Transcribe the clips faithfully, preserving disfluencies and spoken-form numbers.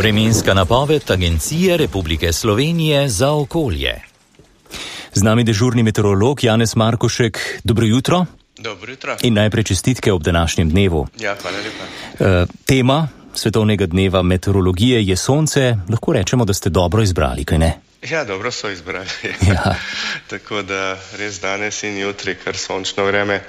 Vremenska napoved Agencije Republike Slovenije za okolje. Z nami dežurni meteorolog Janez Markošek. Dobro jutro. Dobro jutro. In najprej čestitke ob današnjem dnevu. Ja, hvala lepa. E, tema Svetovnega dneva meteorologije je sonce. Lahko rečemo, da ste dobro izbrali, kaj ne? Ja, dobro so izbrali. Ja. Tako da res danes in jutri kar sončno vreme.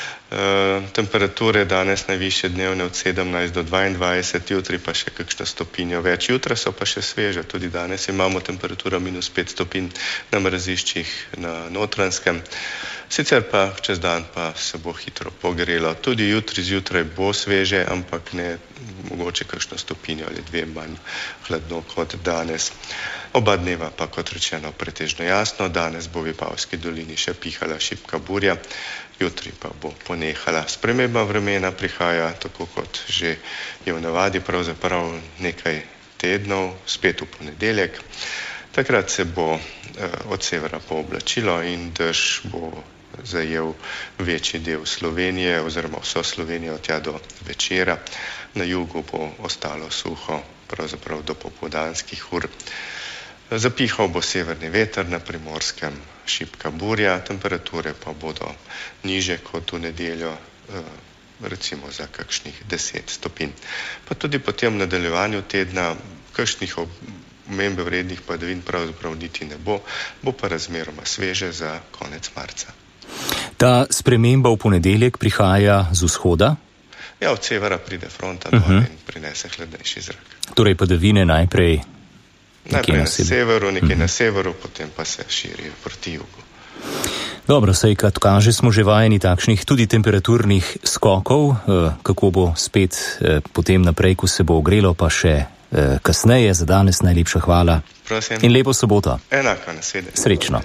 E, temperature danes najvišje dnevne od sedemnajst do dvaindvajset, jutri pa še kakšno stopinjo več. Jutra so pa še sveže, tudi danes imamo temperaturo minus pet stopinj na mraziščih na Notranjskem. Sicer pa čez dan pa se bo hitro pogrelo. Tudi jutri zjutraj bo sveže, ampak ne mogoče kakšno stopinjo ali dve manj hladno kot danes. Oba dneva pa, kot rečeno, pretežno jasno. Danes bo v Vipavski dolini še pihala šibka burja, jutri pa bo ponehala. Sprememba vremena prihaja, tako kot že je v navadi, pravzaprav nekaj tednov, spet v ponedeljek. Takrat se bo eh, od severa pooblačilo in dež bo zajel večji del Slovenije oziroma vso Slovenijo tja do večera. Na jugu bo ostalo suho, pravzaprav do popoldanskih ur. Zapihal bo severni veter, na Primorskem šibka burja, temperature pa bodo niže kot v nedeljo, recimo za kakšnih deset stopinj. Pa tudi potem v nadaljevanju tedna kakšnih omembe vrednih padavin pravzaprav niti ne bo, bo pa razmeroma sveže za konec marca. Ta sprememba v ponedeljek prihaja z vzhoda? Ja, od severa pride fronta dol uh-huh. in prinese hladnejši zrak. Torej padavine najprej Najprej na, na severu, nekaj uh-huh. na severu, potem pa se širi proti jugu. Dobro, saj kad kaže, smo že vajeni takšnih tudi temperaturnih skokov, kako bo spet potem naprej, ko se bo ogrelo, pa še kasneje. Za danes najlepša hvala. Prosim. In lepo soboto. Enako, nasvidenje. Srečno.